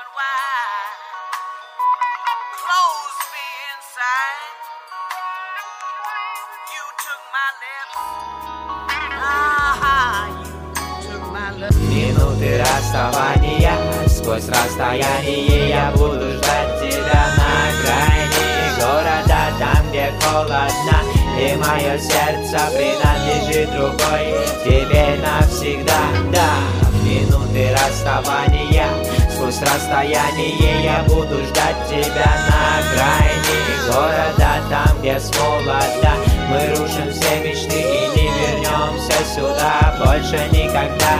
open wide. Close me inside. You took my lips. You took my lips. Минуты расставания, сквозь расстояние я буду ждать тебя на окраине города, там, где холодно, и мое сердце принадлежит другой, теперь навсегда, да. В минуты расставания, сквозь расстояние я буду ждать тебя на окраине города, там, где с молода мы рушим все мечты и не вернемся сюда больше никогда.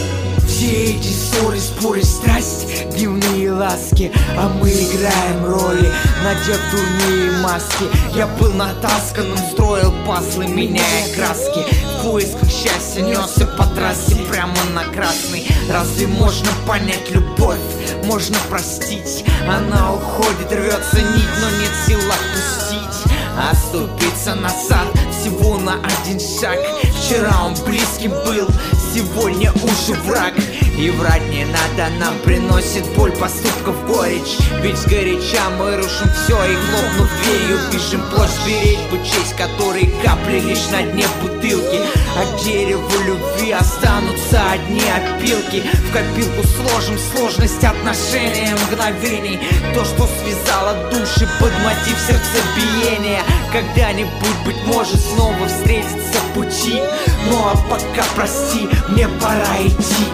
Все эти ссоры, споры, страсть, дневные ласки, а мы играем роли, надев дурные маски. Я был натасканным, строил пазлы, меняя краски. В поисках счастья несся по трассе прямо на красный. Разве можно понять любовь? Можно простить. Она уходит, рвется нить, но нет сил отпустить. Оступиться назад всего на один шаг. Вчера он близким был, сегодня уже враг. И врать не надо, нам приносит боль поступков горечь. Ведь сгоряча мы рушим все и, хлопнув дверью, бежим прочь. Беречь бы честь, которой капли лишь на дне бутылки. От дерева любви останутся одни опилки. В копилку сложим сложность отношений, мгновений. То, что связало души под мотив сердцебиения. Когда-нибудь, быть может, снова встретиться пути. Ну а пока, прости, мне пора идти.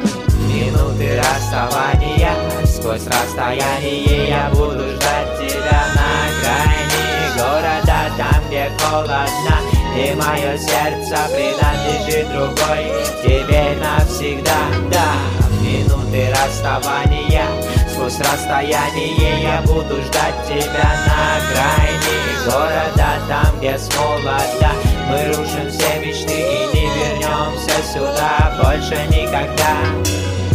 Минуты расставания, сквозь расстояние я буду ждать тебя на окраине города, там, где холодно, и мое сердце принадлежит другой, теперь навсегда, да. В минуты расставания, сквозь расстояние я буду ждать тебя на окраине города, там, где с молода мы рушим все мечты и не вернемся сюда больше никогда.